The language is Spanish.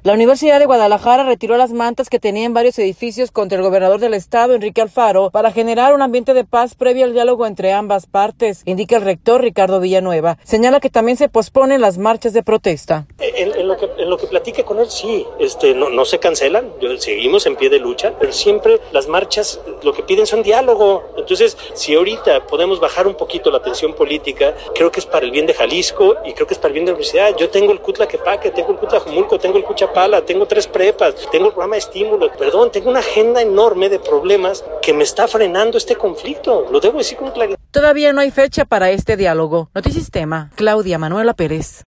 La Universidad de Guadalajara retiró las mantas que tenía en varios edificios contra el gobernador del estado, Enrique Alfaro, para generar un ambiente de paz previo al diálogo entre ambas partes, indica el rector Ricardo Villanueva. Señala que también se posponen las marchas de protesta. En lo que platique con él, sí, no se cancelan, seguimos en pie de lucha, pero siempre las marchas lo que piden son diálogo. Entonces, si ahorita podemos bajar un poquito la tensión política, creo que es para el bien de Jalisco y creo que es para el bien de la universidad. Yo tengo el Cutlaquepaque, tengo el Cutlajumulco, tengo el Cuchapala, tengo 3 prepas, tengo el programa de estímulo, tengo una agenda enorme de problemas que me está frenando este conflicto. Lo debo decir con claridad. Todavía no hay fecha para este diálogo. Notisistema, Claudia Manuela Pérez.